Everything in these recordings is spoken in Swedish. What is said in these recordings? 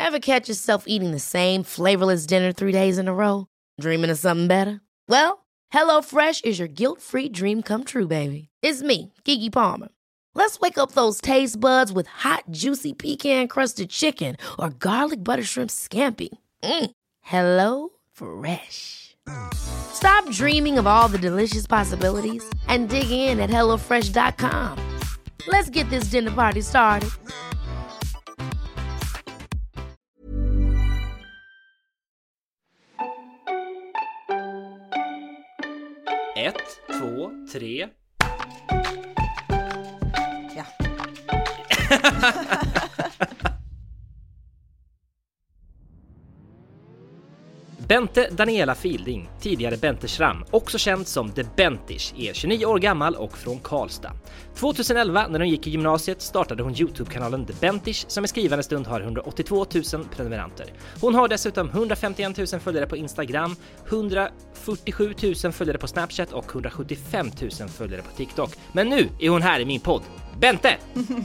Ever catch yourself eating the same flavorless dinner 3 days in a row? Dreaming of something better? Well, HelloFresh is your guilt-free dream come true, baby. It's me, Keke Palmer. Let's wake up those taste buds with hot, juicy pecan-crusted chicken or garlic butter shrimp scampi. Hello Fresh. Stop dreaming of all the delicious possibilities and dig in at HelloFresh.com. Let's get this dinner party started. Ett, två, tre. Ja. Bente Daniela Fielding, tidigare Bente Schramm, också känd som The Bentish, är 29 år gammal och från Karlstad. 2011, när hon gick i gymnasiet, startade hon YouTube-kanalen The Bentish, som i skrivande stund har 182 000 prenumeranter. Hon har dessutom 151 000 följare på Instagram, 147 000 följare på Snapchat och 175 000 följare på TikTok. Men nu är hon här i min podd. Bente!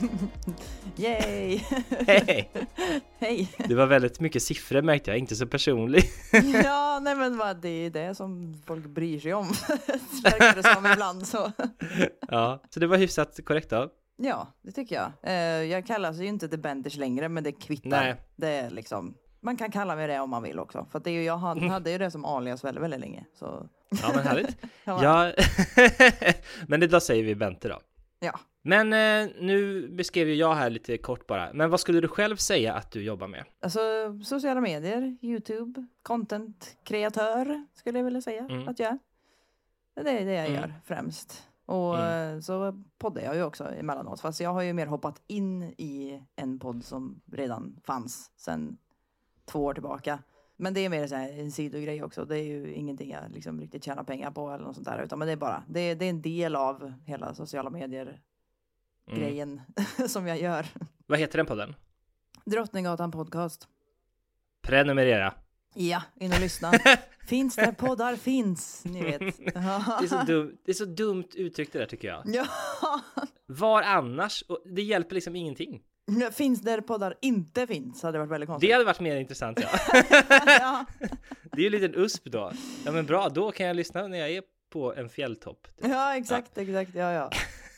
Yay! Hej! Hej! Det var väldigt mycket siffror, märkte jag, inte så personlig. Ja, nej men vad, det är det som folk bryr sig om. Verkar det som ibland så. Ja, så det var hyfsat korrekt då. Ja, det tycker jag. Jag kallas ju inte The Bentish längre, men det kvittar. Nej. Det är liksom, man kan kalla mig det om man vill också. För att det är ju, jag hade ju det som alias väldigt, väldigt länge. Så. Ja, men härligt. Ja. Ja. Men idag säger vi Bente då. Ja. Men nu beskrev ju jag här lite kort bara. Men vad skulle du själv säga att du jobbar med? Alltså sociala medier, YouTube, content-kreatör skulle jag vilja säga att jag är. Det är det jag gör främst. Och så poddar jag ju också emellanåt. Fast jag har ju mer hoppat in i en podd som redan fanns sedan 2 år tillbaka. Men det är mer så här en sidogrej också. Det är ju ingenting jag liksom riktigt tjänar pengar på eller något sånt där. Utan men det är bara, det är en del av hela sociala medier grejen som jag gör. Vad heter den podden? Drottninggatan podcast. Prenumerera. Ja, in och lyssna. Finns det poddar? Finns, ni vet. Det är så dumt uttryckt det där, tycker jag. Ja. Var annars? Och det hjälper liksom ingenting. Finns det poddar inte finns? Hade varit väldigt konstigt. Det hade varit mer intressant, ja. Ja. Det är ju en liten usp då. Ja, men bra, då kan jag lyssna när jag är på en fjälltopp. Ja, exakt, ja.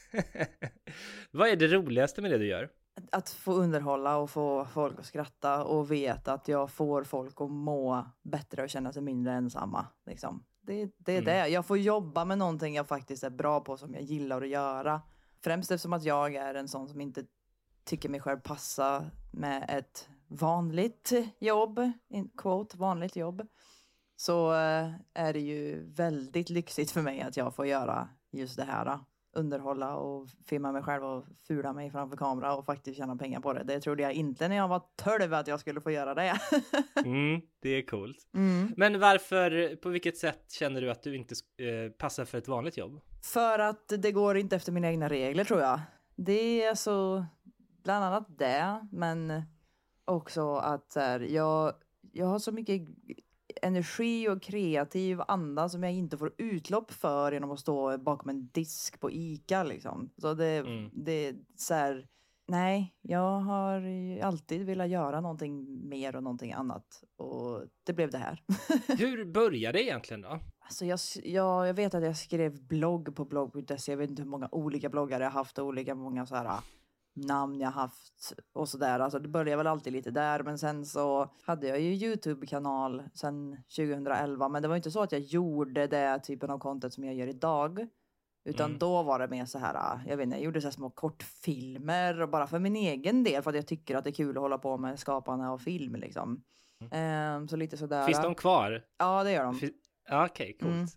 Vad är det roligaste med det du gör? Att få underhålla och få folk att skratta och veta att jag får folk att må bättre och känna sig mindre ensamma. Liksom. Det är det. Jag får jobba med någonting jag faktiskt är bra på, som jag gillar att göra. Främst eftersom att jag är en sån som inte tycker mig själv passa med ett vanligt jobb. Quote, vanligt jobb. Så är det ju väldigt lyxigt för mig att jag får göra just det här. Underhålla och filma mig själv och fula mig framför kamera och faktiskt tjäna pengar på det. Det trodde jag inte när jag var 12 att jag skulle få göra det. Det är coolt. Men varför, på vilket sätt känner du att du inte passar för ett vanligt jobb? För att det går inte efter mina egna regler, tror jag. Det är så bland annat det, men också att så här, jag har så mycket energi och kreativ anda som jag inte får utlopp för genom att stå bakom en disk på ICA liksom. Så det är så här, nej, jag har ju alltid velat göra någonting mer och någonting annat, och det blev det här. Hur började det egentligen då? Alltså jag vet att jag skrev blogg på blogg.se. Jag vet inte hur många olika bloggar jag haft och olika många så här namn jag haft och sådär. Alltså det började väl alltid lite där, men sen så hade jag ju YouTube-kanal sen 2011, men det var inte så att jag gjorde det typen av content som jag gör idag, utan då var det mer så här, jag vet inte, jag gjorde så här små kortfilmer och bara för min egen del, för att jag tycker att det är kul att hålla på med skapande av film liksom. Så lite sådär. Finns de kvar? Ja, det gör de. Okej, coolt.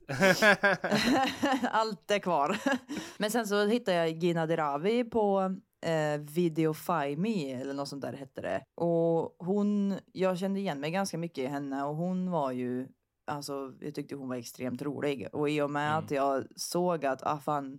Allt är kvar. Men sen så hittade jag Gina Dirawi på Videofy.me eller något sånt där hette det. Och jag kände igen mig ganska mycket i henne, och hon var ju, alltså jag tyckte hon var extremt rolig. Och i och med att jag såg att fan,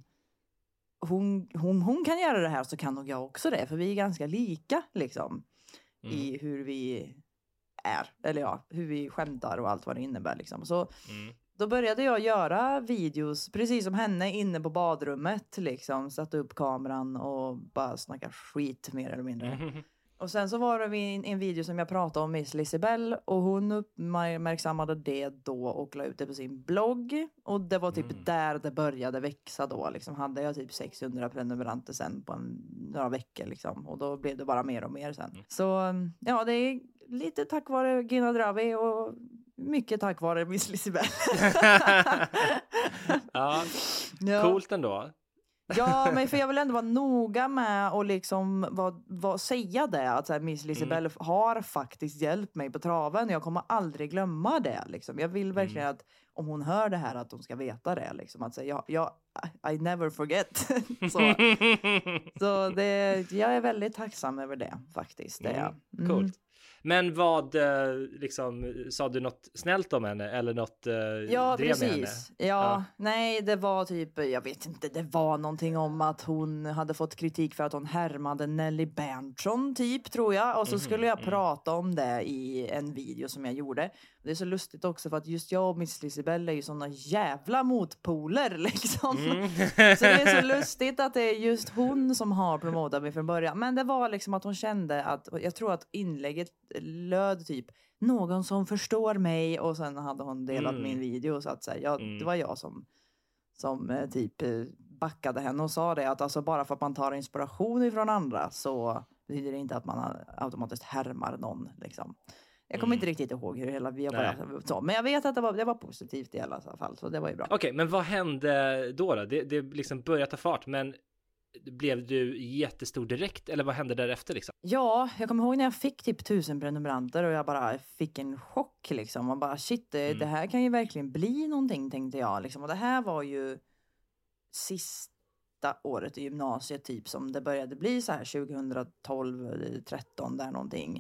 hon kan göra det här, så kan nog jag också det. För vi är ganska lika liksom i hur vi är, eller ja, hur vi skämtar och allt vad det innebär liksom. Så då började jag göra videos precis som henne inne på badrummet liksom, satte upp kameran och bara snacka skit mer eller mindre. Och sen så var det en video som jag pratade om Miss Lisibell. Och hon uppmärksammade det då och la ut det på sin blogg. Och det var typ där det började växa då. Liksom hade jag typ 600 prenumeranter sen på några veckor liksom. Och då blev det bara mer och mer sen. Så ja, det är lite tack vare Gina Dravi och mycket tack vare Miss Lisibell. Ja, coolt ändå. Ja, men för jag vill ändå vara noga med och liksom säga det. Att så här, Miss Lisibell har faktiskt hjälpt mig på traven. Jag kommer aldrig glömma det. Liksom. Jag vill verkligen att om hon hör det här att hon ska veta det. Liksom. Att säga, I never forget. så jag är väldigt tacksam över det faktiskt. Coolt. Men vad, liksom, sa du något snällt om henne? Eller något ja, drev precis. med henne? Ja, nej, det var typ, jag vet inte, det var någonting om att hon hade fått kritik för att hon härmade Nelly Berntsson typ, tror jag. Och så skulle jag prata om det i en video som jag gjorde. Det är så lustigt också för att just jag och Miss Lisibell är ju såna jävla motpoler liksom. Så det är så lustigt att det är just hon som har promotat mig från början. Men det var liksom att hon kände att, jag tror att inlägget löd typ någon som förstår mig, och sen hade hon delat min video så att säga. Det var jag som typ backade henne och sa det att alltså bara för att man tar inspiration ifrån andra så betyder det inte att man automatiskt härmar någon liksom. Jag kommer inte riktigt ihåg hur hela vi bara så, men jag vet att det var positivt i alla fall, så det var ju bra. Okej, men vad hände då? Det liksom började ta fart, men blev du jättestor direkt eller vad hände därefter liksom? Ja, jag kommer ihåg när jag fick typ 1000 prenumeranter och jag bara fick en chock liksom. Och bara shit, det här kan ju verkligen bli någonting, tänkte jag liksom. Och det här var ju sista året i gymnasiet typ som det började bli så här 2012, 13 där någonting.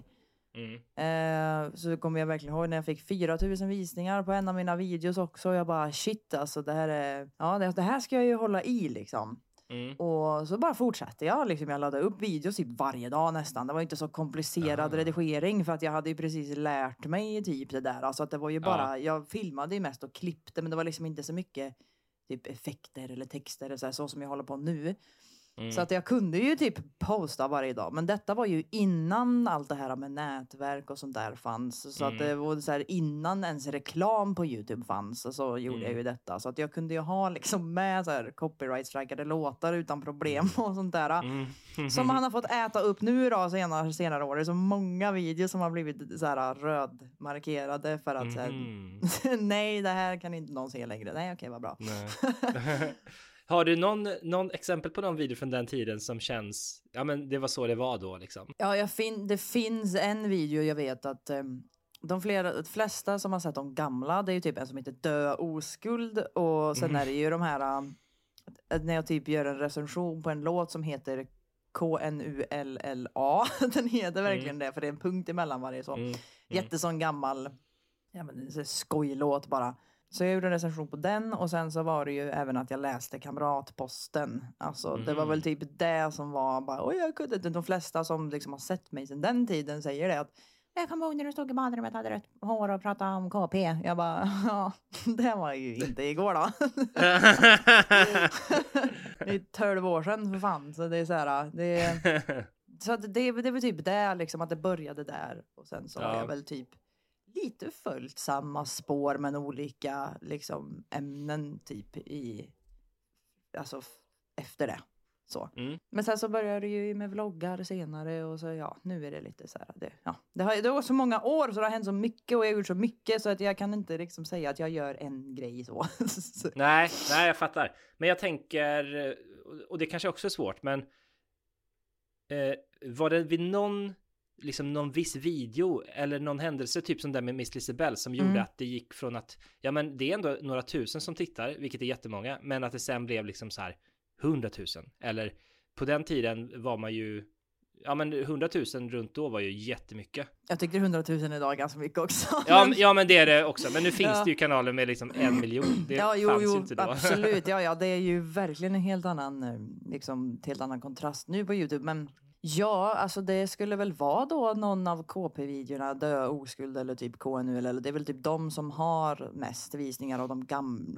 Så kommer jag verkligen ihåg när jag fick 4000 visningar på en av mina videos också. Och jag bara shit, alltså det här är, ja det här ska jag ju hålla i liksom. Och så bara fortsatte jag liksom, jag laddade upp videos typ varje dag nästan. Det var inte så komplicerad redigering för att jag hade ju precis lärt mig typ det där. Alltså att det var ju bara, jag filmade ju mest och klippte, men det var liksom inte så mycket typ effekter eller texter eller så som jag håller på nu. Så att jag kunde ju typ posta varje dag. Men detta var ju innan allt det här med nätverk och sånt där fanns. Så att det var så här, innan ens reklam på YouTube fanns. Så gjorde jag ju detta. Så att jag kunde ju ha liksom med så här copyright-strikade låtar utan problem och sånt där. Som han har fått äta upp nu då senare år. Det är så många videos som har blivit så här rödmarkerade för att så här, nej, det här kan inte någon se längre. Nej, okej, vad bra. Har du någon exempel på någon video från den tiden som känns, ja men det var så det var då liksom? Ja, det finns en video jag vet att de flesta som har sett de gamla, det är ju typ en som heter Dö oskuld, och sen är det ju de här när jag typ gör en recension på en låt som heter KNULLA. Den heter verkligen det, för det är en punkt emellan varje så. Jättesån gammal, ja men skojlåt bara. Så jag gjorde en recension på den, och sen så var det ju även att jag läste Kamratposten. Alltså det var väl typ det som var bara, oj jag kunde inte. De flesta som liksom har sett mig sedan den tiden säger det att jag kommer ihåg när du stod i badrummet, hade rött hår och pratade om KP. Jag bara, ja, det var ju inte igår då. Det är 12 år sedan för fan. Så det är så här, så att det var typ det liksom, att det började där. Och sen så har jag väl typ lite följt samma spår men olika liksom ämnen typ i, alltså efter det. Så. Men sen så började det ju med vloggar senare, och så ja, nu är det lite så här, det har gått så många år så det har hänt så mycket och jag har gjort så mycket så att jag kan inte liksom säga att jag gör en grej så. Nej, jag fattar. Men jag tänker, och det kanske också är svårt, men var det vid någon viss video eller någon händelse typ som där med Miss Lisibell som gjorde att det gick från att, ja men det är ändå några tusen som tittar, vilket är jättemånga, men att det sen blev liksom så här 100 000, eller på den tiden var man ju, ja men 100 000 runt då var ju jättemycket. Jag tyckte 100 000 idag är ganska mycket också. Ja men det är det också, men nu finns det ju kanaler med liksom 1 miljon. Det fanns ju inte då. Absolut, ja det är ju verkligen en helt annan kontrast nu på YouTube, men ja, alltså det skulle väl vara då någon av KP-videorna, Dö oskuld eller typ KNU, eller det är väl typ de som har mest visningar av de gamla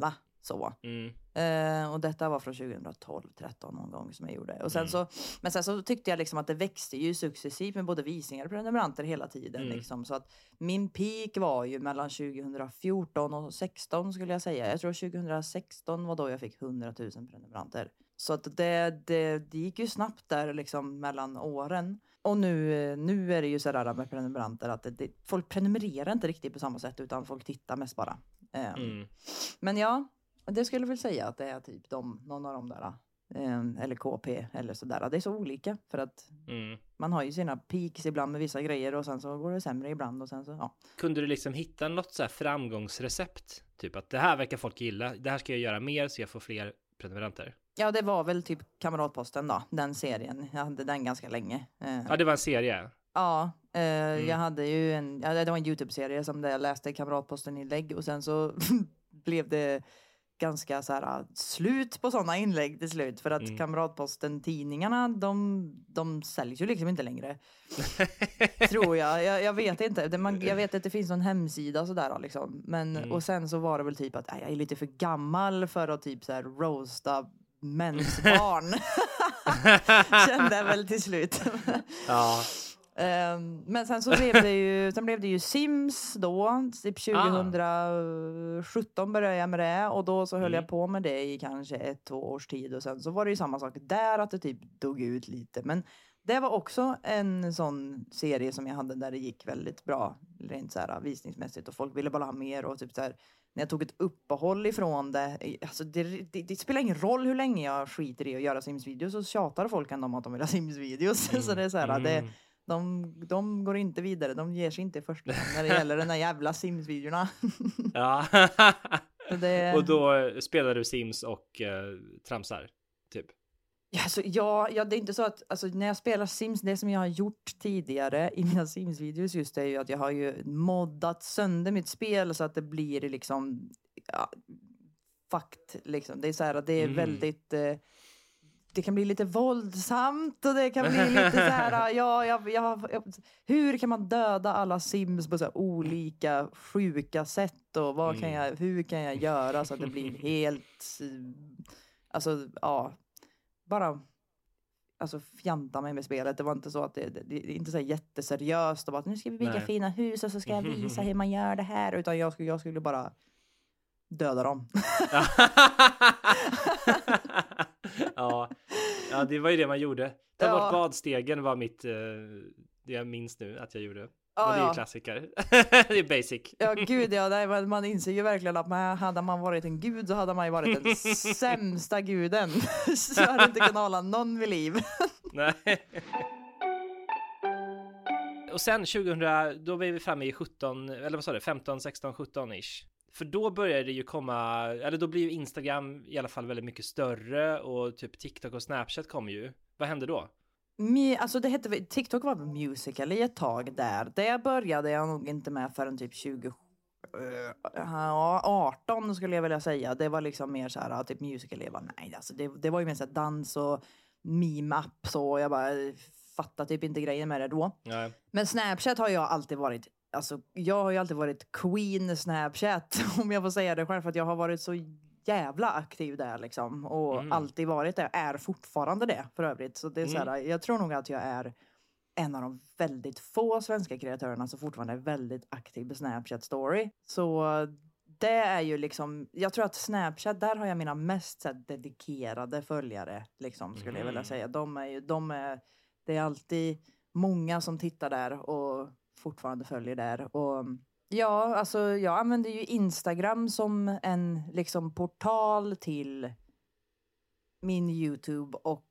Så. Och detta var från 2012-13 någon gång som jag gjorde. Och sen men sen så tyckte jag liksom att det växte ju successivt med både visningar och prenumeranter hela tiden. Liksom. Så att min peak var ju mellan 2014 och 2016 skulle jag säga. Jag tror 2016 var då jag fick 100 000 prenumeranter. Så att det gick ju snabbt där liksom mellan åren. Och nu är det ju sådär med prenumeranter att folk prenumererar inte riktigt på samma sätt utan folk tittar mest bara. Men ja, det skulle väl säga att det är typ någon av dem där. Eller KP eller sådär. Det är så olika för att man har ju sina peaks ibland med vissa grejer och sen så går det sämre ibland och sen så, ja. Kunde du liksom hitta något så här framgångsrecept? Typ att det här verkar folk gilla, det här ska jag göra mer så jag får fler prenumeranter. Ja, det var väl typ Kamratposten då, den serien. Jag hade den ganska länge. Ja, det var en serie. Ja, jag hade ju det var en YouTube-serie som jag läste Kamratposten-inlägg och sen så blev det ganska så här slut på sådana inlägg till slut för att Kamratposten-tidningarna de säljs ju liksom inte längre. Tror jag. Jag vet inte. Jag vet att det finns någon hemsida och sådär liksom. Men och sen så var det väl typ att jag är lite för gammal för att typ så här roasta mensbarn. Kände jag väl till slut. Ja. Men sen så blev det ju Sims då, typ 2017 började jag med det och då så höll jag på med det i kanske 1-2 års tid och sen så var det ju samma sak där att det typ dog ut lite, men det var också en sån serie som jag hade där det gick väldigt bra rent så här visningsmässigt och folk ville bara ha mer och typ så här, när jag tog ett uppehåll ifrån det, alltså det spelar ingen roll hur länge jag skiter i att göra Sims-videos så tjatar folk ändå om att de vill ha Sims-videos så det är så här, de går inte vidare, de ger sig inte först när det gäller den här jävla Sims-videorna. Ja. Och då spelar du Sims och tramsar, typ? Alltså, ja, det är inte så att alltså, när jag spelar Sims, det som jag har gjort tidigare i mina Sims-videos just det är ju att jag har ju moddat sönder mitt spel så att det blir liksom fakt liksom. Det är så här att det är väldigt det kan bli lite våldsamt och det kan bli lite så här hur kan man döda alla Sims på så här olika sjuka sätt och hur kan jag göra så att det blir helt alltså bara alltså fjanta mig med spelet. Det var inte så att det är inte så jätteseriöst och bara nu ska vi bygga fina hus och så ska jag visa hur man gör det här utan jag skulle bara döda dem. Ja, det var ju det man gjorde. Ta bort badstegen var mitt det jag minns nu att jag gjorde. Och det är ju klassiker. Det är basic. Ja, gud ja. Man inser ju verkligen att hade man varit en gud så hade man ju varit den sämsta guden. Så hade inte kunnat hålla någon vid liv. Nej. Och sen 2000, då var vi framme i 17, eller vad sa du, 15, 16, 17-ish. För då började det ju komma, eller då blir ju Instagram i alla fall väldigt mycket större och typ TikTok och Snapchat kom ju. Vad hände då? Alltså det hette, TikTok var Musical.ly ett tag där. Det började jag nog inte med förrän typ 2018 skulle jag vilja säga. Det var liksom mer så här typ Musical.ly var nej, alltså det var ju mer så här dans och meme-app så jag bara fattade typ inte grejen med det då. Nej. Men Snapchat har jag alltid varit, alltså jag har ju alltid varit queen Snapchat om jag får säga det själv för att jag har varit så jävla aktiv där liksom och alltid varit det, är fortfarande det för övrigt, så det är så här, jag tror nog att jag är en av de väldigt få svenska kreatörerna som fortfarande är väldigt aktiv på Snapchat story, så det är ju liksom, jag tror att Snapchat, där har jag mina mest så här, dedikerade följare liksom, skulle jag vilja säga, det är alltid många som tittar där och fortfarande följer där och ja, alltså jag använder ju Instagram som en liksom portal till min YouTube och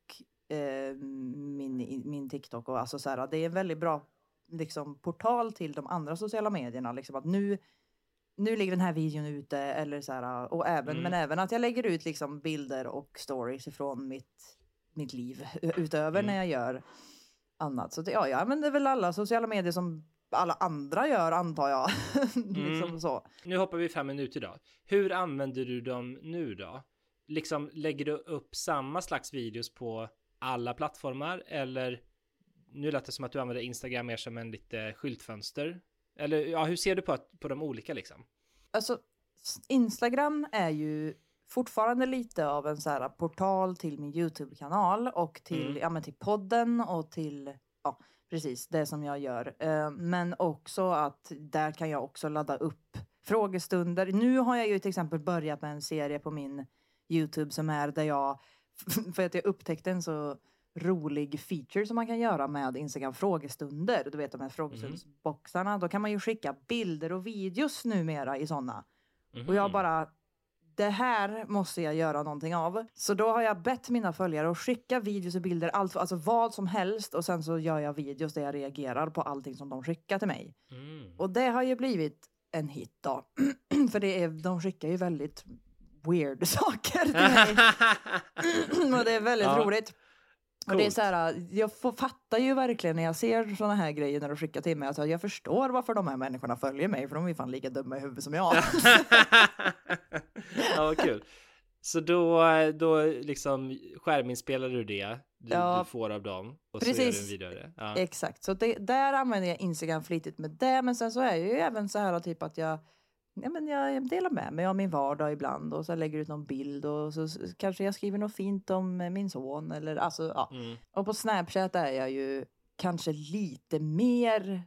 min TikTok och alltså så här, det är en väldigt bra liksom portal till de andra sociala medierna liksom att nu ligger den här videon ute eller så här, och men även att jag lägger ut liksom bilder och stories ifrån mitt liv utöver när jag gör annat, så jag använder väl alla sociala medier som alla andra gör, antar jag. Liksom så. Nu hoppar vi 5 minuter idag. Hur använder du dem nu då? Liksom, lägger du upp samma slags videos på alla plattformar? Eller nu låter det som att du använder Instagram mer som en lite skyltfönster. Eller ja, hur ser du på de olika liksom? Alltså, Instagram är ju fortfarande lite av en så här portal till min YouTube-kanal och till, till podden och till, precis det som jag gör. Men också att där kan jag också ladda upp frågestunder. Nu har jag ju till exempel börjat med en serie på min YouTube som är där jag, för att jag upptäckte en så rolig feature som man kan göra med Instagram frågestunder. Du vet de här frågestundsboxarna. Då kan man ju skicka bilder och videos numera i sådana. Och jag bara, det här måste jag göra någonting av. Så då har jag bett mina följare att skicka videos och bilder, alltså vad som helst. Och sen så gör jag videos där jag reagerar på allting som de skickar till mig. Och det har ju blivit en hit då. För de skickar ju väldigt weird saker till mig. Och det är väldigt roligt. Och det är så här, jag fattar ju verkligen när jag ser såna här grejer när de skickar till mig. Alltså jag förstår varför de här människorna följer mig. För de är fan lika dumma i huvudet som jag. Ja, vad kul. Så då liksom skärminspelar du det du får av dem. Och precis. Så gör du en video av det. Ja. Exakt, så där använder jag Instagram flitigt med det. Men sen så är jag ju även så här typ att jag delar med mig av min vardag ibland och så lägger ut någon bild och så kanske jag skriver något fint om min son eller alltså ja. Och på Snapchat är jag ju kanske lite mer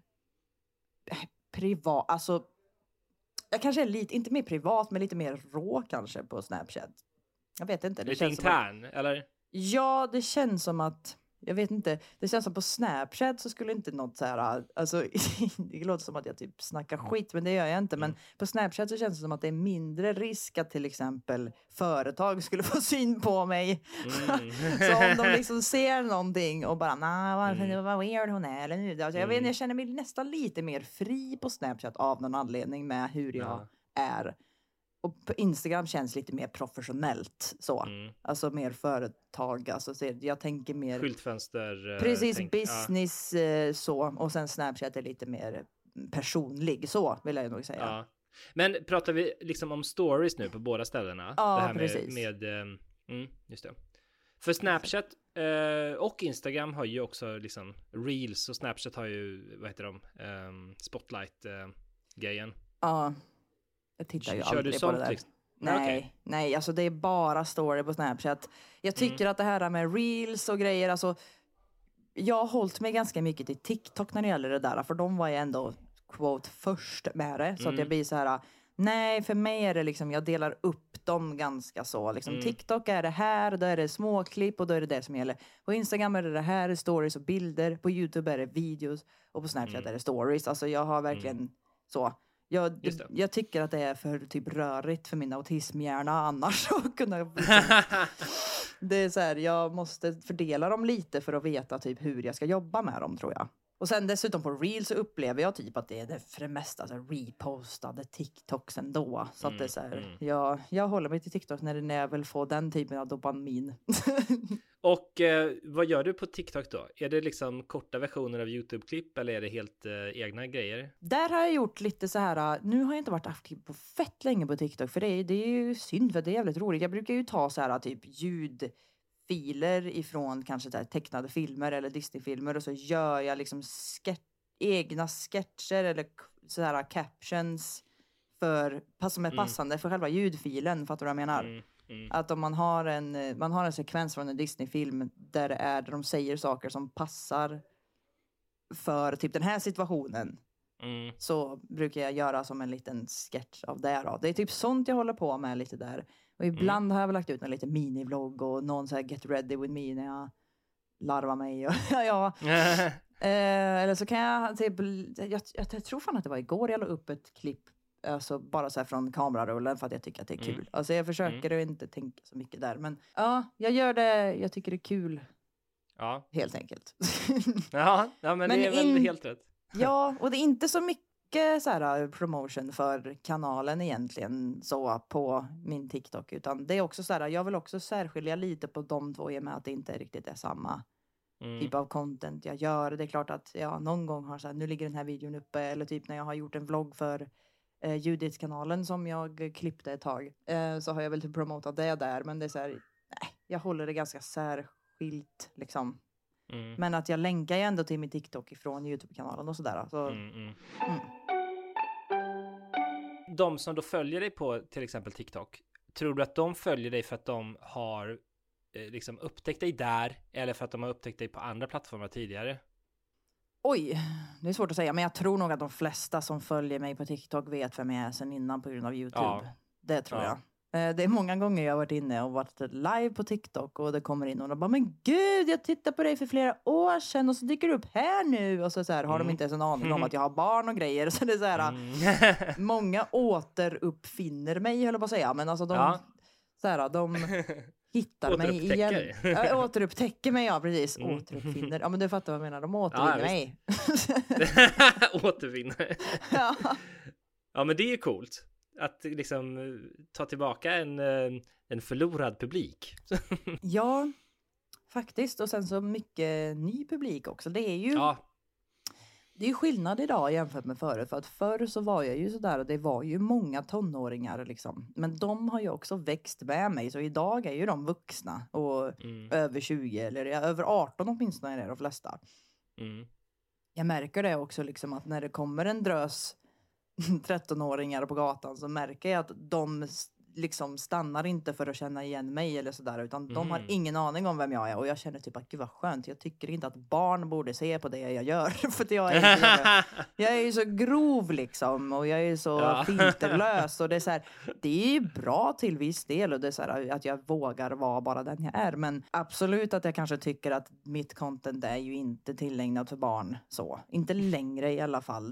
privat, alltså jag kanske är lite, inte mer privat men lite mer rå kanske på Snapchat. Jag vet inte. Det känns intern, eller? Ja, det känns som att jag vet inte, det känns som på Snapchat så skulle inte något så här, alltså det låter som att jag typ snackar skit, men det gör jag inte, men på Snapchat så känns det som att det är mindre risk att till exempel företag skulle få syn på mig. Så om de liksom ser någonting och bara, vad weird hon är eller nu. Alltså, jag känner mig nästan lite mer fri på Snapchat av någon anledning med hur jag är. Och på Instagram känns lite mer professionellt så. Alltså mer företag. Alltså, jag tänker mer skyltfönster. Precis, business så. Och sen Snapchat är lite mer personlig så, vill jag nog säga. Ja. Men pratar vi liksom om stories nu på båda ställena? Ja, det här precis. Just det. För Snapchat och Instagram har ju också liksom Reels och Snapchat har ju, vad heter de? Spotlight-grejen. Ja. Jag tittar ju aldrig på det där. Liksom? Nej, alltså det är bara story på Snapchat. Jag tycker att det här med reels och grejer, alltså jag har hållit mig ganska mycket till TikTok när det gäller det där, för de var ju ändå quote först med det, så att jag blir så här, nej, för mig är det liksom, jag delar upp dem ganska så, liksom TikTok är det här, då är det småklipp och då är det som gäller. På Instagram är det här, stories och bilder, på YouTube är det videos och på Snapchat är det stories. Alltså jag har verkligen så. Jag tycker att det är för typ rörigt för min autismhjärna annars att kunna det är så här, jag måste fördela dem lite för att veta typ hur jag ska jobba med dem, tror jag. Och sen dessutom på Reels så upplever jag typ att det är det för det mesta så repostade TikToks ändå. Så att det är så här, jag håller mig till TikTok när jag vill få den typen av dopamin. Och vad gör du på TikTok då? Är det liksom korta versioner av YouTube-klipp eller är det helt egna grejer? Där har jag gjort lite så här, nu har jag inte varit aktiv på fett länge på TikTok, för det är ju synd, för det är jävligt roligt. Jag brukar ju ta så här typ ljudfiler ifrån kanske där tecknade filmer eller Disney-filmer, och så gör jag liksom egna sketcher eller så här captions som är passande för själva ljudfilen, fattar du vad jag menar? Att om man har en sekvens från en Disney-film där de säger saker som passar för typ den här situationen, så brukar jag göra som en liten sketch av det då. Det är typ sånt jag håller på med lite där. Och ibland har jag väl lagt ut en liten minivlogg och någon så här get ready with me när jag larvar mig. Och, eller så kan jag typ, jag tror fan att det var igår jag la upp ett klipp, alltså bara så här från kamerarullen, för att jag tycker att det är kul. Alltså jag försöker att inte tänka så mycket där, men ja, jag gör det, jag tycker det är kul. Ja. Helt enkelt. ja, men det är väl helt rätt. Ja, och det är inte så mycket så här promotion för kanalen egentligen så på min TikTok, utan det är också så här, jag vill också särskilja lite på de två, i och med att det inte riktigt är samma typ av content jag gör. Det är klart att jag någon gång har så här, nu ligger den här videon uppe, eller typ när jag har gjort en vlogg för Judith-kanalen som jag klippte ett tag, så har jag väl typ promotat det där, men det är så här, nej, jag håller det ganska särskilt liksom. Men att jag länkar ju ändå till min TikTok ifrån YouTube-kanalen och sådär. Så. De som då följer dig på till exempel TikTok, tror du att de följer dig för att de har liksom upptäckt dig där, eller för att de har upptäckt dig på andra plattformar tidigare? Oj, det är svårt att säga. Men jag tror nog att de flesta som följer mig på TikTok vet vem jag är sen innan på grund av YouTube. Ja. Det tror jag. Det är många gånger jag har varit inne och varit live på TikTok och det kommer in och de bara, men gud, jag tittade på dig för flera år sedan och så dyker du upp här nu. Och så här, har de inte ens en aning om att jag har barn och grejer. Så det är så här, många återuppfinner mig, höll jag på att säga. Men alltså de hittar mig igen. Återupptäcker mig, ja precis. Återuppfinner. Ja men du fattar vad jag menar. De återvinner mig. Återvinner. Ja men det är ju coolt. Att liksom ta tillbaka en förlorad publik. Ja, faktiskt. Och sen så mycket ny publik också. Det är ju det är ju skillnad idag jämfört med förut. För att förr så var jag ju sådär och det var ju många tonåringar liksom. Men de har ju också växt med mig. Så idag är ju de vuxna och över 20 eller över 18 åtminstone är det de flesta. Jag märker det också liksom att när det kommer en drös 13-åringar på gatan så märker jag att de liksom stannar inte för att känna igen mig eller sådär, utan de har ingen aning om vem jag är och jag känner typ att gud vad skönt, jag tycker inte att barn borde se på det jag gör för att jag är ju så grov liksom och jag är så filterlös och det är så här, det är ju bra till viss del och det är så här, att jag vågar vara bara den jag är, men absolut att jag kanske tycker att mitt content är ju inte tillägnat för barn så, inte längre i alla fall.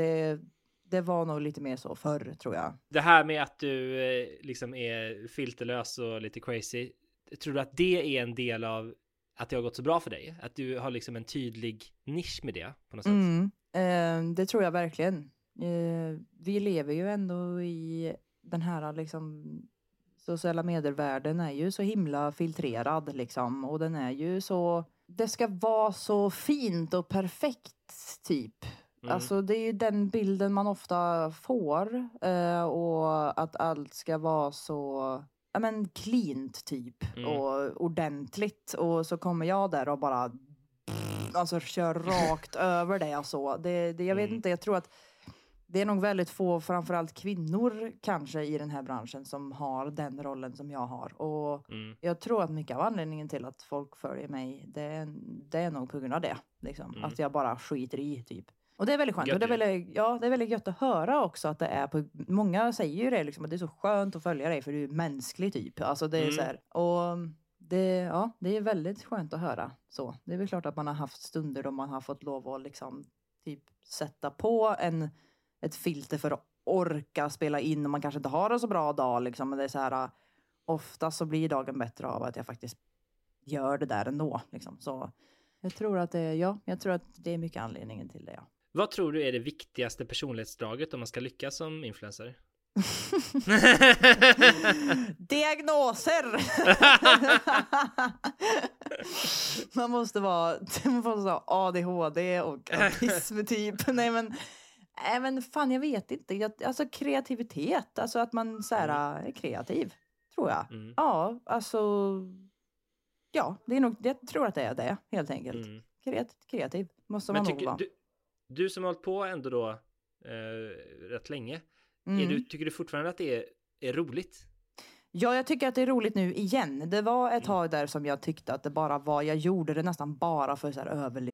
Det var nog lite mer så förr, tror jag. Det här med att du liksom är filterlös och lite crazy. Tror du att det är en del av att det har gått så bra för dig? Att du har liksom en tydlig nisch med det på något sätt? Det tror jag verkligen. Vi lever ju ändå i den här liksom sociala medier-världen är ju så himla filtrerad liksom. Och den är ju så... Det ska vara så fint och perfekt typ. Alltså det är ju den bilden man ofta får och att allt ska vara så cleant typ och ordentligt och så kommer jag där och bara alltså kör rakt över det och så. Jag vet inte, jag tror att det är nog väldigt få, framförallt kvinnor kanske i den här branschen som har den rollen som jag har. Och jag tror att mycket av anledningen till att folk följer mig det är nog på grund av det liksom. Att jag bara skiter i typ. Och det är väldigt skönt. Och det är väldigt gött att höra också att det är på... Många säger ju det liksom, att det är så skönt att följa dig för du är mänsklig typ. Alltså det är så här... Och det är väldigt skönt att höra så. Det är väl klart att man har haft stunder då man har fått lov att liksom typ sätta på ett filter för att orka spela in och man kanske inte har en så bra dag liksom. Men det är så här... Ofta så blir dagen bättre av att jag faktiskt gör det där ändå liksom. Så jag tror att det är mycket anledningen till det, ja. Vad tror du är det viktigaste personlighetsdraget om man ska lyckas som influencer? Diagnoser! Man måste ha ADHD och autism typ. Nej men fan jag vet inte. Alltså kreativitet. Alltså att man så här, är kreativ. Tror jag. Ja, alltså... Ja, det är nog, jag tror att det är det, helt enkelt. Kreativ måste man nog vara. Du som har hållit på ändå då rätt länge. Tycker du fortfarande att det är roligt? Ja, jag tycker att det är roligt nu igen. Det var ett tag där som jag tyckte att det bara var, jag gjorde det nästan bara för så här överlevnad.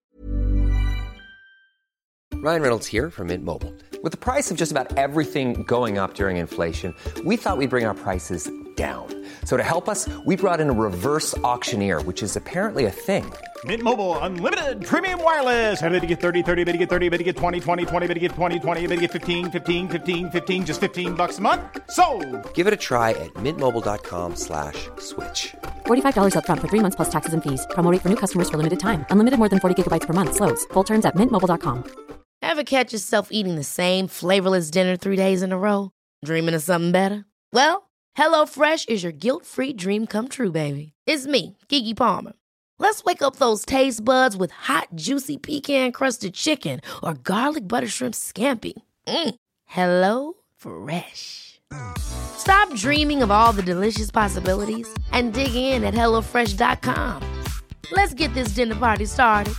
Ryan Reynolds here from Mint Mobile. With the price of just about everything going up during inflation, we thought we'd bring our prices down. So to help us, we brought in a reverse auctioneer, which is apparently a thing. Mint Mobile Unlimited Premium Wireless. How to get 30, 30, bit to get 30, bit to get 20, 20, 20, bit to get 20, 20, bit to get 15, 15, 15, 15, just $15 a month? Sold! Give it a try at mintmobile.com/switch. $45 up front for 3 months plus taxes and fees. Promo rate for new customers for limited time. Unlimited more than 40 gigabytes per month. Slows full terms at mintmobile.com. Ever catch yourself eating the same flavorless dinner 3 days in a row? Dreaming of something better? Well, HelloFresh is your guilt-free dream come true, baby. It's me, Keke Palmer. Let's wake up those taste buds with hot, juicy pecan-crusted chicken or garlic butter shrimp scampi. Hello Fresh. Stop dreaming of all the delicious possibilities and dig in at HelloFresh.com. Let's get this dinner party started.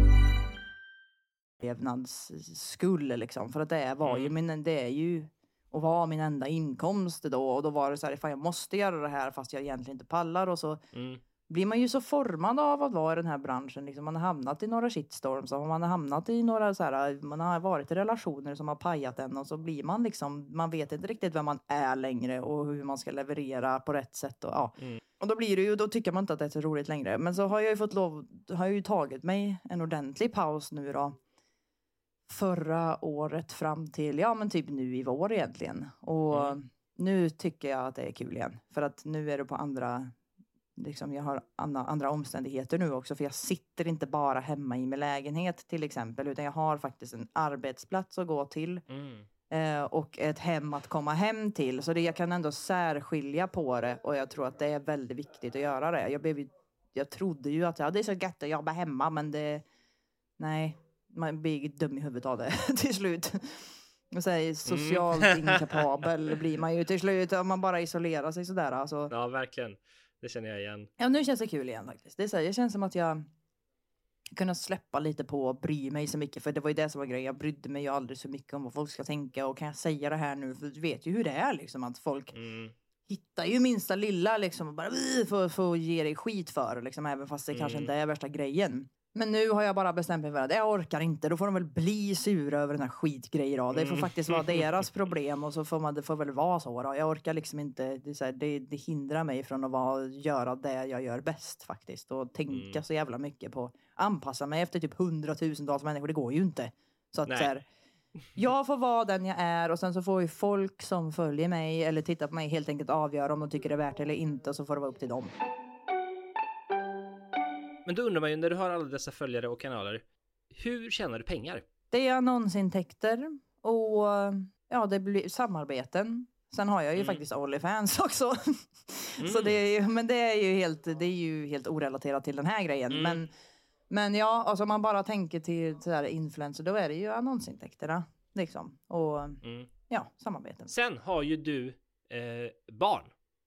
Levnadsskull liksom, för att det var ju, men det är ju och var min enda inkomst då. Och då var det så här, fan jag måste göra det här fast jag egentligen inte pallar. Och så blir man ju så formad av att vara i den här branschen. Liksom man har hamnat i några shitstorms och man har hamnat i några så här, man har varit i relationer som har pajat en. Och så blir man liksom, man vet inte riktigt vem man är längre och hur man ska leverera på rätt sätt. Och, ja. Och då blir det ju, då tycker man inte att det är så roligt längre. Men så har jag ju har jag ju tagit mig en ordentlig paus nu då. Förra året fram till, ja men typ nu i vår egentligen. Och nu tycker jag att det är kul igen. För att nu är det på andra, liksom jag har andra omständigheter nu också. För jag sitter inte bara hemma i min lägenhet till exempel. Utan jag har faktiskt en arbetsplats att gå till. Och ett hem att komma hem till. Så jag kan ändå särskilja på det. Och jag tror att det är väldigt viktigt att göra det. Jag trodde ju att det är så gött att jobba hemma. Men nej. Man blir dum i huvudet av det till slut. Socialt inkapabel blir man ju till slut om man bara isolerar sig sådär. Alltså. Ja, verkligen. Det känner jag igen. Ja, nu känns det kul igen faktiskt. Det känns som att jag kunna släppa lite på och bry mig så mycket. För det var ju det som var grejen. Jag brydde mig ju aldrig så mycket om vad folk ska tänka. Och kan jag säga det här nu? För du vet ju hur det är liksom. Att folk hittar ju minsta lilla liksom. Och bara får ge dig skit för liksom. Även fast det kanske inte är värsta grejen. Men nu har jag bara bestämt mig för att jag orkar inte. Då får de väl bli sura över den här skitgrejen då. Det får faktiskt vara deras problem. Och så det får väl vara så då. Jag orkar liksom inte. Det hindrar mig från att göra det jag gör bäst faktiskt. Och tänka så jävla mycket på. Anpassa mig efter typ 100,000-tals människor. Det går ju inte. Så att så här, jag får vara den jag är. Och sen så får ju folk som följer mig eller tittar på mig helt enkelt avgöra om de tycker det är värt eller inte. Och så får det vara upp till dem. Men då undrar man ju, när du har alla dessa följare och kanaler, hur tjänar du pengar? Det är annonsintäkter och ja, det blir samarbeten. Sen har jag ju faktiskt OnlyFans också. Så det är ju helt orelaterat till den här grejen. Men ja, alltså om man bara tänker till sådär influencer, då är det ju annonsintäkterna liksom. Och ja, samarbeten. Sen har ju du barn.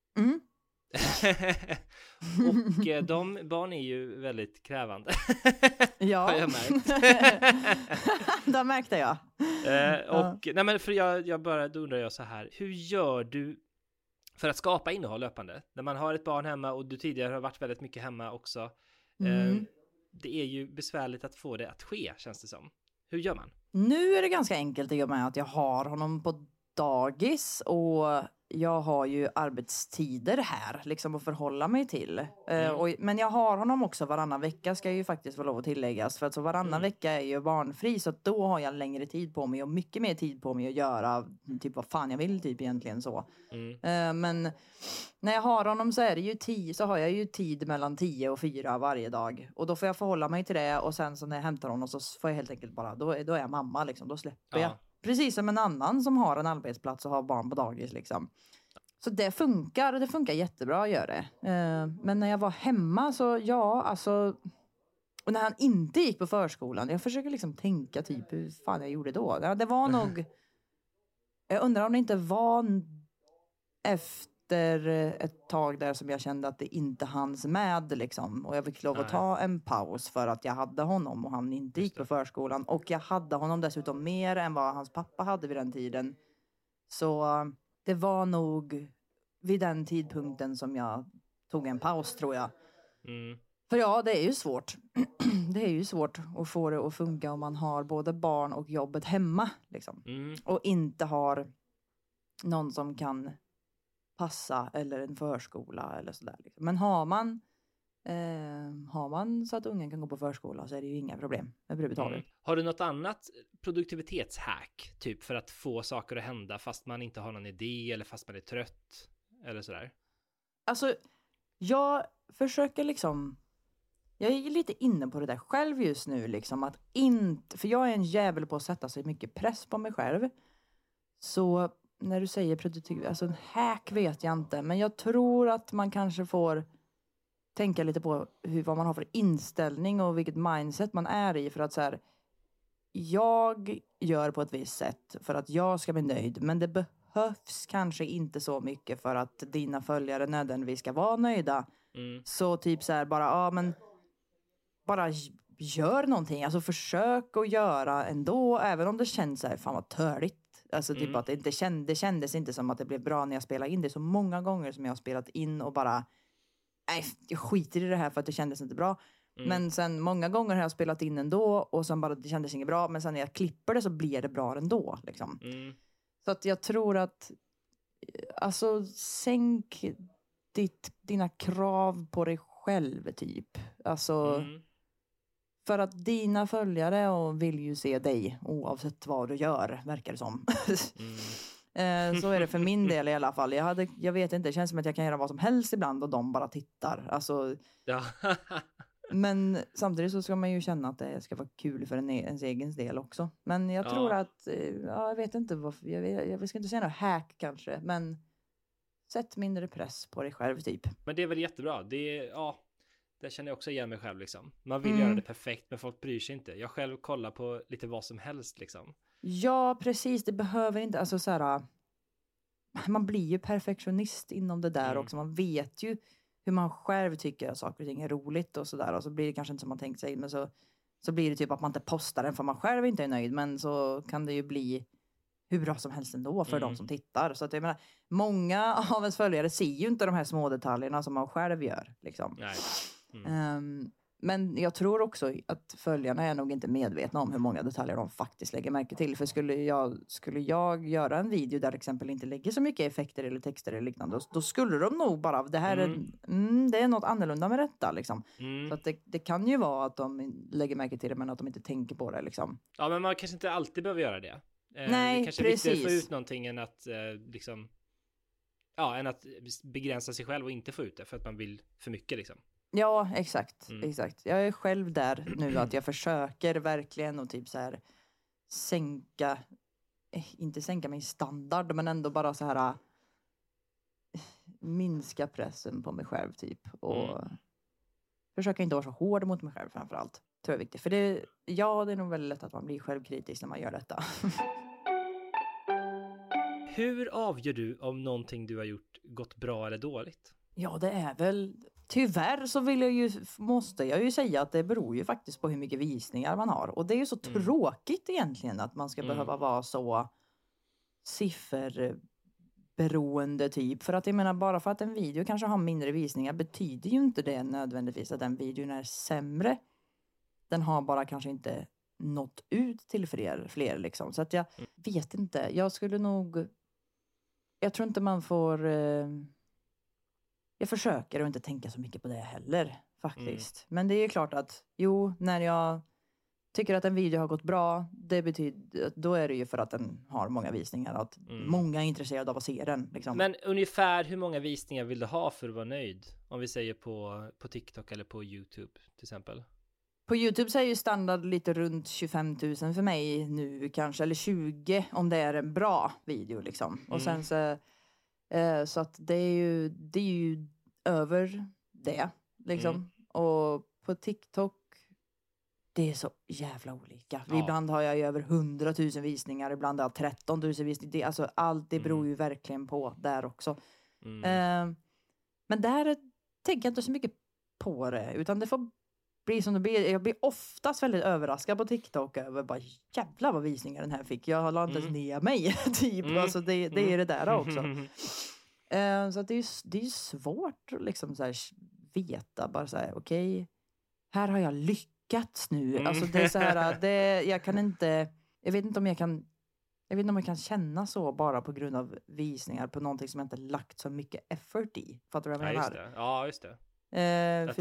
Och de barn är ju väldigt krävande. Ja. Har jag märkt. Det märkte jag. Nej men för då undrar jag så här, hur gör du för att skapa innehåll löpande? När man har ett barn hemma och du tidigare har varit väldigt mycket hemma också. Det är ju besvärligt att få det att ske, känns det som. Hur gör man? Nu är det ganska enkelt i och med att jag har honom på dagis och jag har ju arbetstider här liksom att förhålla mig till. Men jag har honom också varannan vecka, ska ju faktiskt få lov att tilläggas. För att så varannan vecka är ju barnfri, så att då har jag längre tid på mig och mycket mer tid på mig att göra typ vad fan jag vill typ egentligen så. Men när jag har honom så är det ju så har jag ju tid mellan 10 och 4 varje dag. Och då får jag förhålla mig till det, och sen så när jag hämtar honom så får jag helt enkelt bara, då är jag mamma liksom, då släpper jag. Precis som en annan som har en arbetsplats och har barn på dagis liksom. Så det funkar jättebra att göra det. Men när jag var hemma så, ja, alltså. Och när han inte gick på förskolan, jag försöker liksom tänka typ hur fan jag gjorde då. Ja, det var nog, jag undrar om det inte var efter ett tag där som jag kände att det inte hanns med liksom. Och jag fick lov att ta en paus för att jag hade honom och han inte gick på förskolan. Och jag hade honom dessutom mer än vad hans pappa hade vid den tiden. Så det var nog vid den tidpunkten som jag tog en paus, tror jag. För ja, det är ju svårt. Det är ju svårt att få det att funka om man har både barn och jobbet hemma liksom. Och inte har någon som kan passa eller en förskola eller sådär. Liksom. Men har man så att ungen kan gå på förskola så är det ju inga problem överhuvudtaget. Har du något annat produktivitetshack typ för att få saker att hända fast man inte har någon idé eller fast man är trött eller sådär? Alltså, jag försöker liksom, jag är lite inne på det där själv just nu liksom, att inte, för jag är en jävel på att sätta sig mycket press på mig själv. Så när du säger produktiv, alltså en hack vet jag inte, men jag tror att man kanske får tänka lite på vad man har för inställning och vilket mindset man är i, för att så här, jag gör på ett visst sätt för att jag ska bli nöjd, men det behövs kanske inte så mycket för att dina följare nödvändigtvis ska vara nöjda. Så typ så här, bara gör någonting, alltså försök att göra ändå, även om det känns så här, fan vad törligt Alltså typ att det kändes inte som att det blev bra när jag spelade in det. Så många gånger som jag har spelat in och bara, nej, jag skiter i det här för att det kändes inte bra. Men sen många gånger har jag spelat in ändå och sen bara det kändes inget bra. Men sen när jag klipper det så blir det bra ändå liksom. Så att jag tror att, alltså sänk dina krav på dig själv typ. Alltså för att dina följare och vill ju se dig oavsett vad du gör, verkar det som. Så är det för min del i alla fall. Jag vet inte, det känns som att jag kan göra vad som helst ibland och de bara tittar. Alltså, men samtidigt så ska man ju känna att det ska vara kul för ens egen del också. Men jag tror att, jag vet inte varför, jag ska inte säga något hack kanske, men sätt mindre press på dig själv typ. Men det är väl jättebra. Det känner jag också igen mig själv liksom. Man vill göra det perfekt, men folk bryr sig inte. Jag själv kollar på lite vad som helst liksom. Ja, precis. Det behöver inte, alltså så här, man blir ju perfektionist inom det där också. Man vet ju hur man själv tycker att saker och ting är roligt och sådär. Och så blir det kanske inte som man tänkt sig, men så blir det typ att man inte postar den för man själv inte är nöjd. Men så kan det ju bli hur bra som helst ändå för de som tittar. Så att jag menar, många av ens följare ser ju inte de här små detaljerna som man själv gör liksom. Nej. Men jag tror också att följarna är nog inte medvetna om hur många detaljer de faktiskt lägger märke till. För skulle jag göra en video där exempel inte lägger så mycket effekter eller texter eller liknande, då skulle de nog bara, det här det är något annorlunda med detta liksom. Så att det kan ju vara att de lägger märke till det, men att de inte tänker på det liksom. Ja, men man kanske inte alltid behöver göra det. Nej, det kanske precis. är viktigt att få ut någonting än att liksom, än att begränsa sig själv och inte få ut det för att man vill för mycket liksom. Ja, exakt. Jag är själv där nu att jag försöker verkligen och typ så här inte sänka min standard, men ändå bara så här minska pressen på mig själv typ och försöka inte vara så hård mot mig själv framförallt. Tror jag är viktigt. För det är nog väldigt lätt att man blir självkritisk när man gör detta. Hur avgör du om någonting du har gjort gått bra eller dåligt? Ja, det är väl, tyvärr så måste jag ju säga att det beror ju faktiskt på hur mycket visningar man har. Och det är ju så tråkigt egentligen att man ska behöva vara så sifferberoende typ. För att jag menar, bara för att en video kanske har mindre visningar betyder ju inte det nödvändigtvis att den videon är sämre. Den har bara kanske inte nått ut till fler liksom. Så att jag vet inte. Jag tror inte man får... Jag försöker att inte tänka så mycket på det heller, faktiskt. Men det är ju klart att, när jag tycker att en video har gått bra, det betyder, då är det ju för att den har många visningar. Att många är intresserade av att se den. Liksom. Men ungefär hur många visningar vill du ha för att vara nöjd? Om vi säger på TikTok eller på YouTube till exempel. På YouTube så är ju standard lite runt 25 000 för mig nu kanske. Eller 20 om det är en bra video liksom. Och sen så att det är ju över det liksom. Och på TikTok, det är så jävla olika. Ibland har jag ju över 100 000 visningar, ibland har jag 13 000 visningar. Alltså allt det beror ju verkligen på där också. Men där tänker jag inte så mycket på det, utan det får bli som det blir. Jag blir oftast väldigt överraskad på TikTok över bara jävlar vad visningar den här fick. Jag har landat ner mig typ. Alltså det är det där också. Så att det är svårt att liksom så här veta bara så här, okej, här har jag lyckats nu. Alltså det är så här, jag vet inte om jag kan känna så bara på grund av visningar på någonting som jag inte lagt så mycket effort i. Fattar du vad jag menar? Ja, just det. För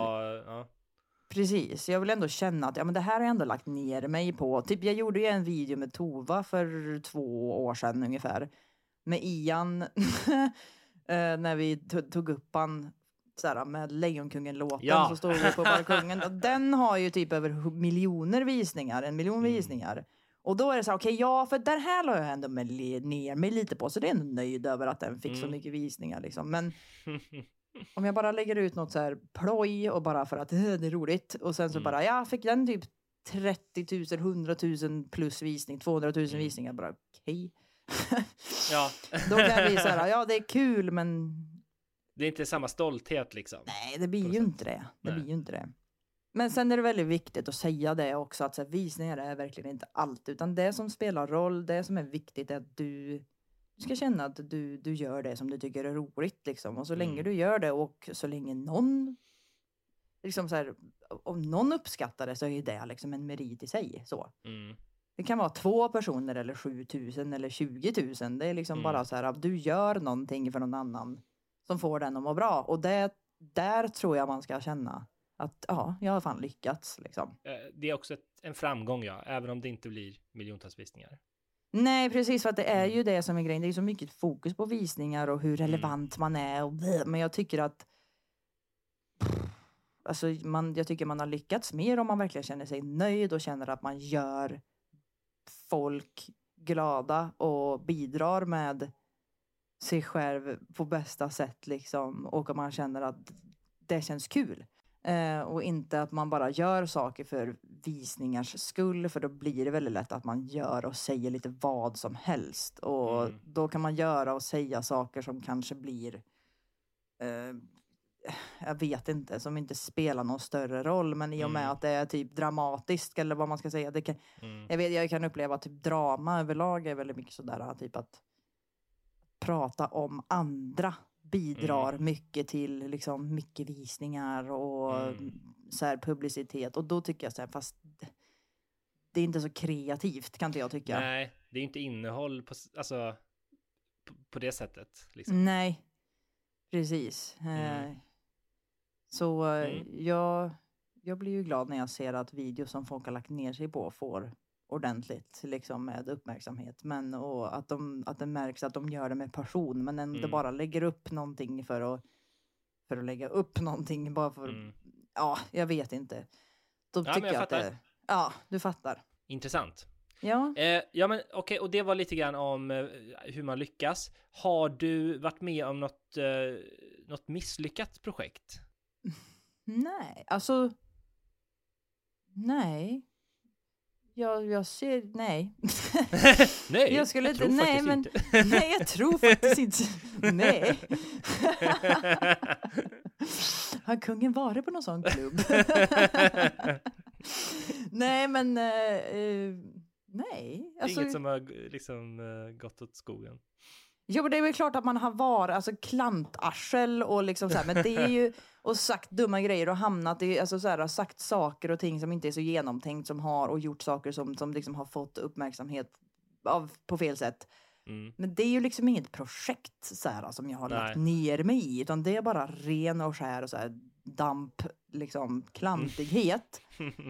precis, jag vill ändå känna att men det här har jag ändå lagt ner mig på. Typ jag gjorde ju en video med Tova för 2 år sedan ungefär. Med Ian när vi tog upp han såhär, med Lejonkungen-låten så stod vi på balkongen. Och den har ju typ över 1 miljon visningar. Och då är det så här, okej, för den här la jag ändå ner mig lite på. Så det är ändå nöjd över att den fick så mycket visningar liksom. Men om jag bara lägger ut något så här ploj och bara för att det är roligt. Och sen så bara, fick den typ 30 000, 100 000 plus visning, 200 000 visningar. Bara okej. Då kan jag bli så här, det är kul, men det är inte samma stolthet liksom. Nej, det blir ju inte det. Det blir ju inte det. Men sen är det väldigt viktigt att säga det också, att så här, visningar är verkligen inte allt, utan det som spelar roll, det som är viktigt är att du ska känna att du gör det som du tycker är roligt liksom. Och så länge du gör det, och så länge någon liksom så här, om någon uppskattar det, så är det liksom en merit i sig så. Det kan vara 2 personer eller 7 000 eller 20 000. Det är liksom bara så här att du gör någonting för någon annan som får den att må bra. Och där tror jag man ska känna att ja, jag har fan lyckats liksom. Det är också en framgång, ja, även om det inte blir miljontals visningar. Nej, precis, för att det är ju det som är grejen. Det är så mycket fokus på visningar och hur relevant man är. Och men jag tycker att alltså jag tycker man har lyckats mer om man verkligen känner sig nöjd och känner att man gör folk glada och bidrar med sig själv på bästa sätt liksom. Och om man känner att det känns kul. Och inte att man bara gör saker för visningars skull, för då blir det väldigt lätt att man gör och säger lite vad som helst. Och då kan man göra och säga saker som kanske blir jag vet inte, som inte spelar någon större roll, men i och med att det är typ dramatiskt eller vad man ska säga, det kan, jag kan uppleva typ drama överlag är väldigt mycket sådär, typ att prata om andra bidrar mycket till liksom mycket visningar och så här publicitet, och då tycker jag så här, fast det är inte så kreativt, kan inte jag tycka. Nej, det är inte innehåll på det sättet liksom. Nej, precis. Så jag blir ju glad när jag ser att videos som folk har lagt ner sig på får ordentligt liksom med uppmärksamhet, men och att det märks att de gör det med passion, men ändå bara lägger upp någonting för att lägga upp någonting bara för ja, jag vet inte. Då tycker jag att det, ja, du fattar. Intressant. Ja. Ja, men okej, och det var lite grann om hur man lyckas. Har du varit med om något misslyckat projekt? Nej, alltså nej. Jag ser nej. Nej. Jag skulle inte, nej, men inte. Nej, jag tror faktiskt inte. Nej. Har kungen varit på någon sån klubb? Nej, men nej. Alltså, inget som har liksom gått åt skogen. Jo, men det är väl klart att man har varit alltså klantarsel och liksom så här, men det är ju och sagt dumma grejer och hamnat i, alltså så här, sagt saker och ting som inte är så genomtänkt, som har, och gjort saker som liksom har fått uppmärksamhet på fel sätt. Men det är ju liksom inget projekt så här, som jag har lagt ner mig i, utan det är bara ren och skär och så här damp liksom klantighet.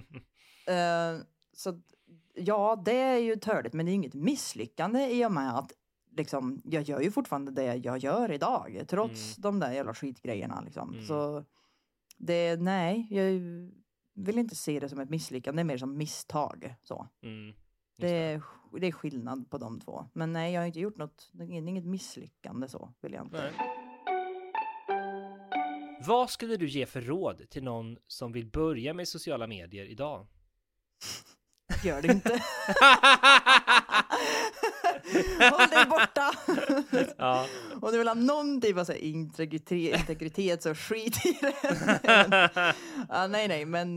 Så ja, det är ju törligt, men det är inget misslyckande i och med att liksom, jag gör ju fortfarande det jag gör idag, trots de där jävla skitgrejerna liksom. Så det, nej, jag vill inte se det som ett misslyckande, det är mer som misstag så. Det är skillnad på de två. Men nej, jag har inte gjort något, det är inget misslyckande så, vill jag inte. Nej. Vad skulle du ge för råd till någon som vill börja med sociala medier idag? Gör det inte. Håll dig borta. Ja. Och du vill ha någon typ av så här integritet, så skit i det. Nej, men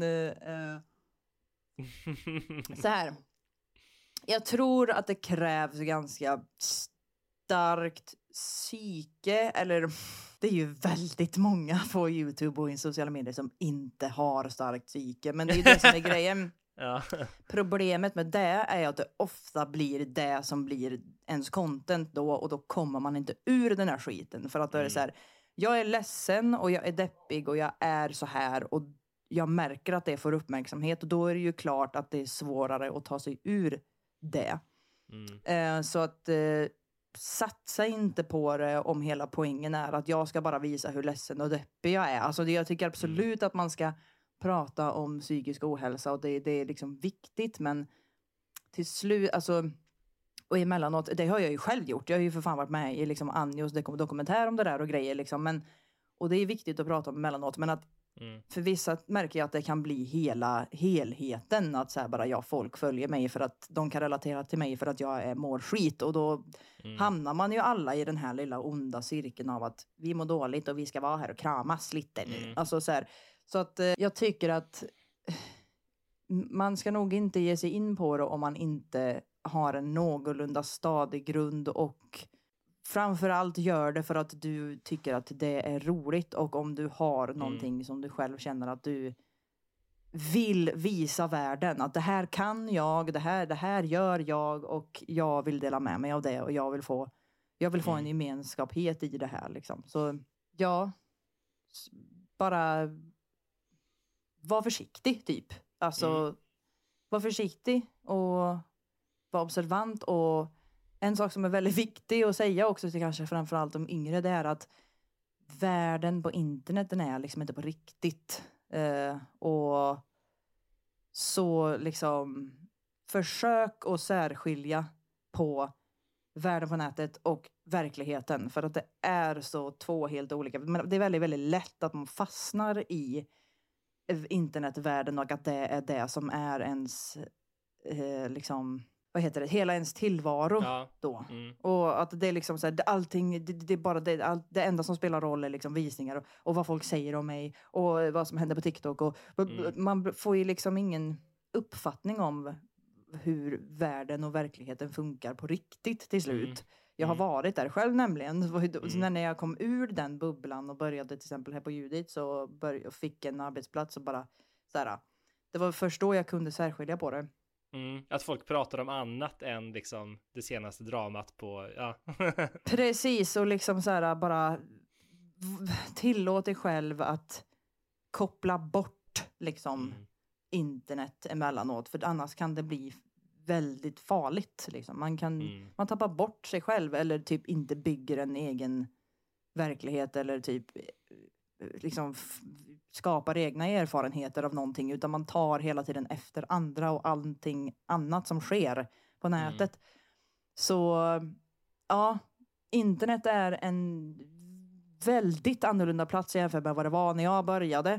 så här. Jag tror att det krävs ganska starkt psyke, eller det är ju väldigt många på YouTube och i sociala medier som inte har starkt psyke, men det är ju det som är grejen. Ja. Problemet med det är att det ofta blir det som blir ens content då, och då kommer man inte ur den här skiten, för att då är det så här, jag är ledsen och jag är deppig och jag är så här, och jag märker att det får uppmärksamhet, och då är det ju klart att det är svårare att ta sig ur det. Så att satsa inte på det om hela poängen är att jag ska bara visa hur ledsen och deppig jag är. Alltså jag tycker absolut att man ska prata om psykisk ohälsa, och det är liksom viktigt, men till slut, alltså, och emellanåt, det har jag ju själv gjort. Jag har ju för fan varit med i liksom Anjos dokumentär om det där och grejer liksom, men, och det är viktigt att prata om emellanåt, men att för vissa märker jag att det kan bli hela helheten, att så här bara, folk följer mig för att de kan relatera till mig för att jag mår skit, och då hamnar man ju alla i den här lilla onda cirkeln av att vi mår dåligt och vi ska vara här och kramas lite nu. Alltså så här, så att jag tycker att man ska nog inte ge sig in på det om man inte har en någorlunda stadig grund, och framförallt gör det för att du tycker att det är roligt, och om du har någonting som du själv känner att du vill visa världen att det här kan jag, det här gör jag, och jag vill dela med mig av det, och jag vill få en gemenskaphet i det här liksom. Så ja, bara var försiktig typ. Alltså var försiktig och var observant. Och en sak som är väldigt viktig att säga också till kanske framförallt de yngre, det är att världen på internet, den är liksom inte på riktigt. Och så liksom försök att särskilja på världen på nätet och verkligheten, för att det är så två helt olika. Men det är väldigt, väldigt lätt att man fastnar i internetvärlden och att det är det som är ens liksom, vad heter det, hela ens tillvaro då. Och att det är liksom så här, allting, det är bara det enda som spelar roll är liksom visningar och vad folk säger om mig och vad som händer på TikTok, och man får ju liksom ingen uppfattning om hur världen och verkligheten funkar på riktigt till slut. Jag har varit där själv nämligen. När jag kom ur den bubblan och började till exempel här på Judit, så fick en arbetsplats och bara så här, det var först då jag kunde särskilja på det. Att folk pratar om annat än liksom det senaste dramat på, Precis, och liksom så här, bara tillåt dig själv att koppla bort liksom internet emellanåt, för annars kan det bli väldigt farligt liksom. Man tappar bort sig själv, eller typ inte bygger en egen verklighet, eller typ liksom skapar egna erfarenheter av någonting, utan man tar hela tiden efter andra och allting annat som sker på nätet. Så ja, internet är en väldigt annorlunda plats jämfört med vad det var när jag började.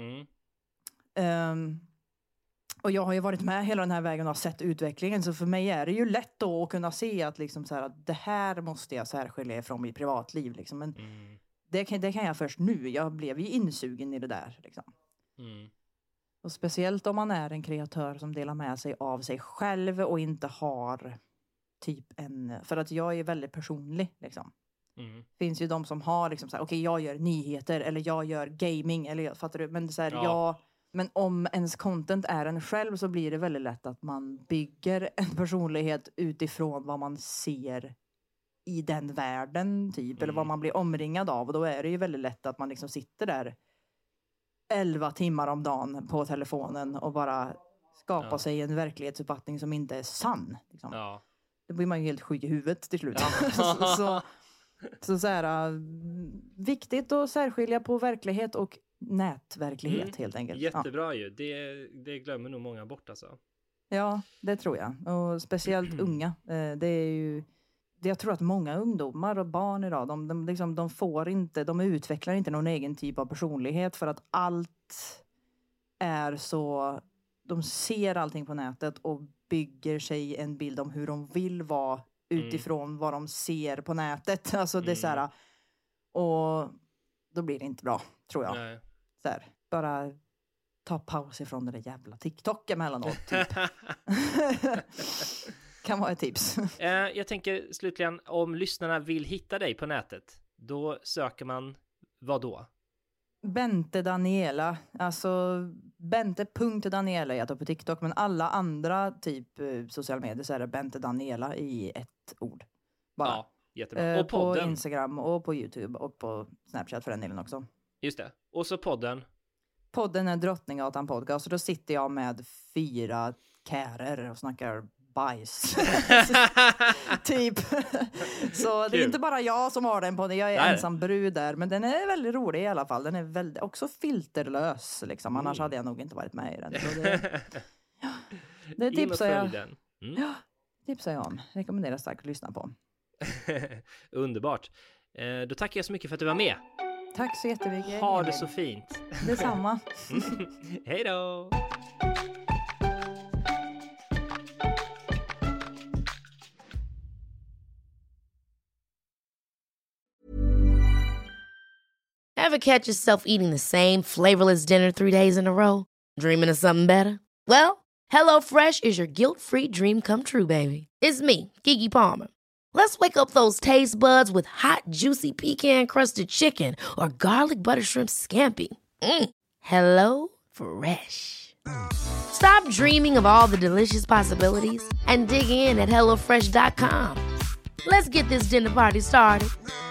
Och jag har ju varit med hela den här vägen och har sett utvecklingen, så för mig är det ju lätt då att kunna se att liksom så här, att det här måste jag särskilja från mitt privatliv liksom. Men det kan jag först nu. Jag blev ju insugen i det där liksom. Och speciellt om man är en kreatör som delar med sig av sig själv och inte har typ för att jag är väldigt personlig liksom. Finns ju de som har liksom så här, okej, jag gör nyheter eller jag gör gaming, eller fattar du, men så här, men om ens content är en själv, så blir det väldigt lätt att man bygger en personlighet utifrån vad man ser i den världen typ, eller vad man blir omringad av, och då är det ju väldigt lätt att man liksom sitter där 11 timmar om dagen på telefonen och bara skapar sig en verklighetsuppfattning som inte är sann liksom. Då blir man ju helt sjuk i huvudet till slut. Så här, viktigt att särskilja på verklighet och nätverklighet helt enkelt. Jättebra ju. Det glömmer nog många bort alltså. Ja, det tror jag. Och speciellt unga. Det är ju, jag tror att många ungdomar och barn idag, de utvecklar inte någon egen typ av personlighet, för att allt är så, de ser allting på nätet och bygger sig en bild om hur de vill vara utifrån vad de ser på nätet. Alltså det är så här, och då blir det inte bra, tror jag. Nej. Så här, bara ta paus ifrån det där jävla TikTok emellanåt typ. Kan vara ett tips. Jag tänker slutligen, om lyssnarna vill hitta dig på nätet, då söker man vad då? Bente Daniela, alltså Bente.Daniela heter på TikTok, men alla andra typ sociala medier så är det Bente Daniela i ett ord. Bara. Ja, jättebra. Och podden. På Instagram och på YouTube och på Snapchat för den delen också. Just det. Och så podden. Podden är Drottninggatan podcast, och då sitter jag med 4 kärer och snackar bajs. Typ. Så det är inte bara jag som har den podden. Jag är ensam brud där, men den är väldigt rolig i alla fall. Den är väldigt, också filterlös liksom. Annars hade jag nog inte varit med i den. Så det tipsar jag. Ja, tipsar jag om. Rekommenderar starkt att lyssna på. Underbart. Då tackar jag så mycket för att du var med. Tack så jättemycket. Ha det så fint. Detsamma. Hej då. Ever catch yourself eating the same flavorless dinner 3 days in a row? Dreaming of something better? Well, HelloFresh is your guilt-free dream come true, baby. It's me, Keke Palmer. Let's wake up those taste buds with hot, juicy pecan-crusted chicken or garlic butter shrimp scampi. Hello Fresh. Stop dreaming of all the delicious possibilities and dig in at HelloFresh.com. Let's get this dinner party started.